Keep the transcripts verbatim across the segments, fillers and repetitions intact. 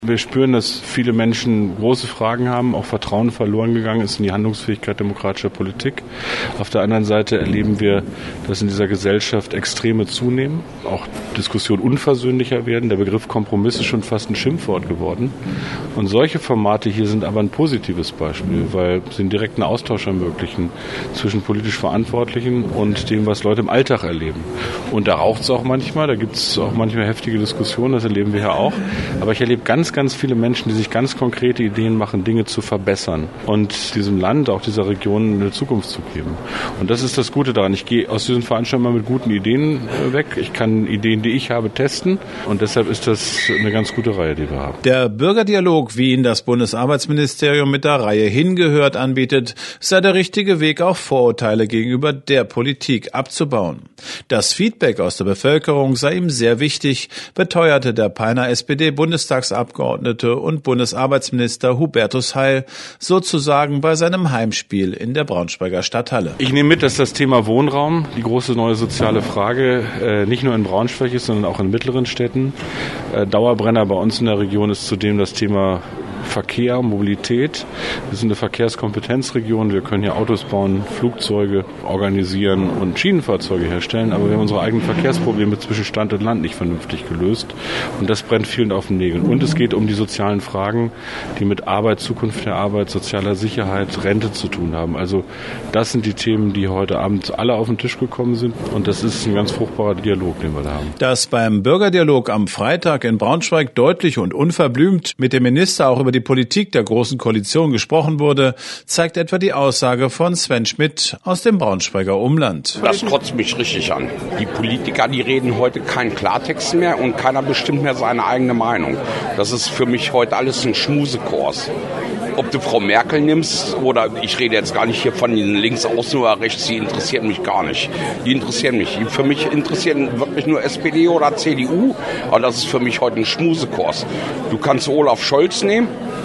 Wir spüren, dass viele Menschen große Fragen haben, auch Vertrauen verloren gegangen ist in die Handlungsfähigkeit demokratischer Politik. Auf der anderen Seite erleben wir, dass in dieser Gesellschaft Extreme zunehmen, auch Diskussionen unversöhnlicher werden. Der Begriff Kompromiss ist schon fast ein Schimpfwort geworden. Und solche Formate hier sind aber ein positives Beispiel, weil sie einen direkten Austausch ermöglichen zwischen politisch Verantwortlichen und dem, was Leute im Alltag erleben. Und da raucht es auch manchmal, da gibt es auch manchmal heftige Diskussionen, das erleben wir ja auch. Aber ich erlebe ganz ganz viele Menschen, die sich ganz konkrete Ideen machen, Dinge zu verbessern und diesem Land, auch dieser Region eine Zukunft zu geben. Und das ist das Gute daran. Ich gehe aus diesen Veranstaltungen mal mit guten Ideen weg. Ich kann Ideen, die ich habe, testen und deshalb ist das eine ganz gute Reihe, die wir haben. Der Bürgerdialog, wie ihn das Bundesarbeitsministerium mit der Reihe Hingehört anbietet, sei der richtige Weg, auch Vorurteile gegenüber der Politik abzubauen. Das Feedback aus der Bevölkerung sei ihm sehr wichtig, beteuerte der Peiner S P D-Bundestagsabgeordnete und Bundesarbeitsminister Hubertus Heil sozusagen bei seinem Heimspiel in der Braunschweiger Stadthalle. Ich nehme mit, dass das Thema Wohnraum, die große neue soziale Frage, äh, nicht nur in Braunschweig ist, sondern auch in mittleren Städten. Äh, Dauerbrenner bei uns in der Region ist zudem das Thema Verkehr, Mobilität. Wir sind eine Verkehrskompetenzregion. Wir können hier Autos bauen, Flugzeuge organisieren und Schienenfahrzeuge herstellen. Aber wir haben unsere eigenen Verkehrsprobleme zwischen Stadt und Land nicht vernünftig gelöst. Und das brennt vielen auf den Nägeln. Und es geht um die sozialen Fragen, die mit Arbeit, Zukunft der Arbeit, sozialer Sicherheit, Rente zu tun haben. Also das sind die Themen, die heute Abend alle auf den Tisch gekommen sind. Und das ist ein ganz fruchtbarer Dialog, den wir da haben. Dass beim Bürgerdialog am Freitag in Braunschweig deutlich und unverblümt mit dem Minister auch über die Politik der Großen Koalition gesprochen wurde, zeigt etwa die Aussage von Sven Schmidt aus dem Braunschweiger Umland. Das kotzt mich richtig an. Die Politiker, die reden heute keinen Klartext mehr und keiner bestimmt mehr seine eigene Meinung. Das ist für mich heute alles ein Schmusekurs. Ob du Frau Merkel nimmst oder ich rede jetzt gar nicht hier von links außen oder rechts, die interessiert mich gar nicht. Die interessieren mich. Die für mich interessieren wirklich nur S P D oder C D U, aber das ist für mich heute ein Schmusekurs. Du kannst Olaf Scholz nehmen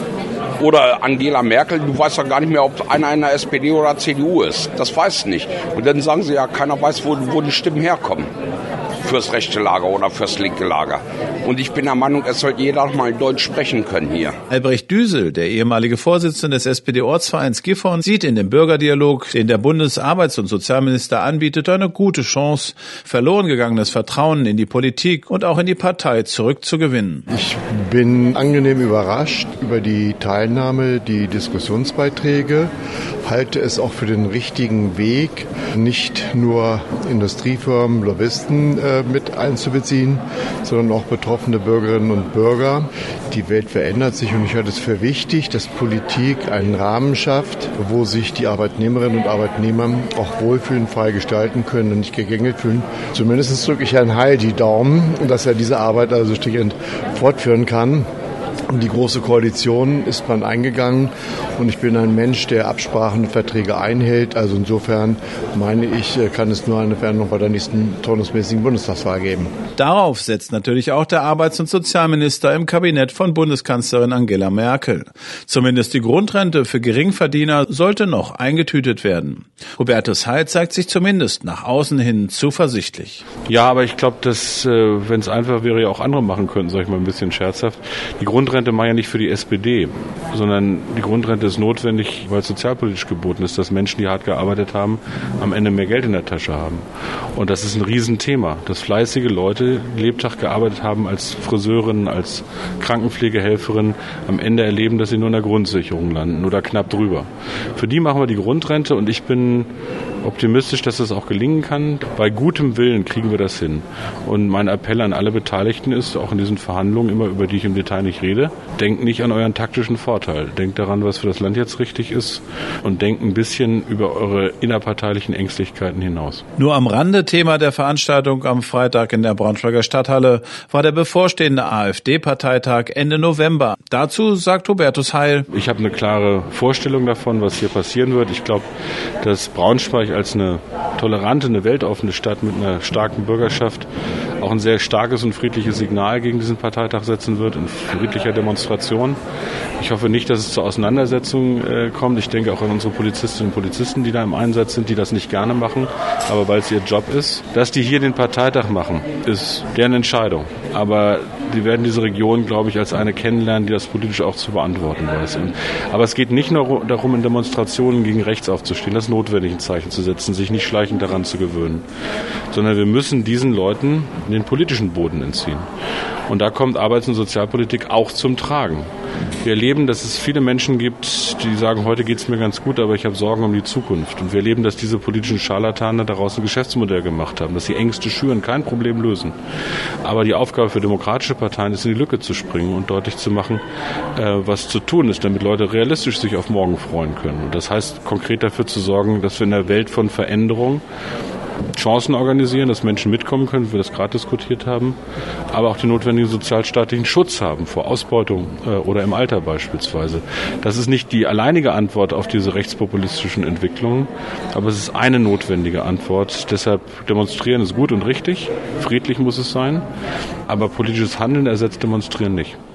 oder Angela Merkel, du weißt ja gar nicht mehr, ob einer in der S P D oder C D U ist. Das weißt du nicht. Und dann sagen sie ja, keiner weiß, wo, wo die Stimmen herkommen. Fürs rechte Lager oder fürs linke Lager. Und ich bin der Meinung, es sollte jeder mal Deutsch sprechen können hier. Albrecht Düsel, der ehemalige Vorsitzende des S P D-Ortsvereins Gifhorn, sieht in dem Bürgerdialog, den der Bundesarbeits- und Sozialminister anbietet, eine gute Chance, verloren gegangenes Vertrauen in die Politik und auch in die Partei zurückzugewinnen. Ich bin angenehm überrascht über die Teilnahme, die Diskussionsbeiträge, halte es auch für den richtigen Weg, nicht nur Industriefirmen, Lobbyisten äh, mit einzubeziehen, sondern auch betroffene Bürgerinnen und Bürger. Die Welt verändert sich und ich halte es für wichtig, dass Politik einen Rahmen schafft, wo sich die Arbeitnehmerinnen und Arbeitnehmer auch wohlfühlen, frei gestalten können und nicht gegängelt fühlen. Zumindest drücke ich Herrn Heil die Daumen, dass er diese Arbeit also stringent fortführen kann. Und die Große Koalition ist man eingegangen und ich bin ein Mensch, der Absprachen und Verträge einhält. Also insofern meine ich, kann es nur eine Veränderung bei der nächsten turnusmäßigen Bundestagswahl geben. Darauf setzt natürlich auch der Arbeits- und Sozialminister im Kabinett von Bundeskanzlerin Angela Merkel. Zumindest die Grundrente für Geringverdiener sollte noch eingetütet werden. Hubertus Heil zeigt sich zumindest nach außen hin zuversichtlich. Ja, aber ich glaube, dass, wenn es einfach wäre, ja auch andere machen könnten, sage ich mal ein bisschen scherzhaft. Die Grundrente war ja nicht für die S P D, sondern die Grundrente ist notwendig, weil es sozialpolitisch geboten ist, dass Menschen, die hart gearbeitet haben, am Ende mehr Geld in der Tasche haben. Und das ist ein Riesenthema, dass fleißige Leute, die Lebtag gearbeitet haben als Friseurinnen, als Krankenpflegehelferinnen, am Ende erleben, dass sie nur in der Grundsicherung landen oder knapp drüber. Für die machen wir die Grundrente und ich bin optimistisch, dass das auch gelingen kann. Bei gutem Willen kriegen wir das hin. Und mein Appell an alle Beteiligten ist, auch in diesen Verhandlungen, immer über die ich im Detail nicht rede, denkt nicht an euren taktischen Vorteil. Denkt daran, was für das Land jetzt richtig ist und denkt ein bisschen über eure innerparteilichen Ängstlichkeiten hinaus. Nur am Rande Thema der Veranstaltung am Freitag in der Braunschweiger Stadthalle war der bevorstehende AfD-Parteitag Ende November. Dazu sagt Hubertus Heil: Ich habe eine klare Vorstellung davon, was hier passieren wird. Ich glaube, dass Braunschweig als eine tolerante, eine weltoffene Stadt mit einer starken Bürgerschaft auch ein sehr starkes und friedliches Signal gegen diesen Parteitag setzen wird, in friedlicher Demonstration. Ich hoffe nicht, dass es zu Auseinandersetzungen äh, kommt. Ich denke auch an unsere Polizistinnen und Polizisten, die da im Einsatz sind, die das nicht gerne machen, aber weil es ihr Job ist. Dass die hier den Parteitag machen, ist deren Entscheidung. Aber die werden diese Region, glaube ich, als eine kennenlernen, die das politisch auch zu beantworten weiß. Aber es geht nicht nur darum, in Demonstrationen gegen rechts aufzustehen. Das ist notwendig, ein Zeichen zu setzen, sich nicht schleichend daran zu gewöhnen. Sondern wir müssen diesen Leuten den politischen Boden entziehen. Und da kommt Arbeits- und Sozialpolitik auch zum Tragen. Wir erleben, dass es viele Menschen gibt, die sagen, heute geht es mir ganz gut, aber ich habe Sorgen um die Zukunft. Und wir erleben, dass diese politischen Scharlatane daraus ein Geschäftsmodell gemacht haben, dass sie Ängste schüren, kein Problem lösen. Aber die Aufgabe für demokratische Parteien ist, in die Lücke zu springen und deutlich zu machen, was zu tun ist, damit Leute realistisch sich auf morgen freuen können. Und das heißt, konkret dafür zu sorgen, dass wir in der Welt von Veränderung Chancen organisieren, dass Menschen mitkommen können, wie wir das gerade diskutiert haben, aber auch den notwendigen sozialstaatlichen Schutz haben vor Ausbeutung äh, oder im Alter beispielsweise. Das ist nicht die alleinige Antwort auf diese rechtspopulistischen Entwicklungen, aber es ist eine notwendige Antwort. Deshalb demonstrieren ist gut und richtig, friedlich muss es sein, aber politisches Handeln ersetzt Demonstrieren nicht.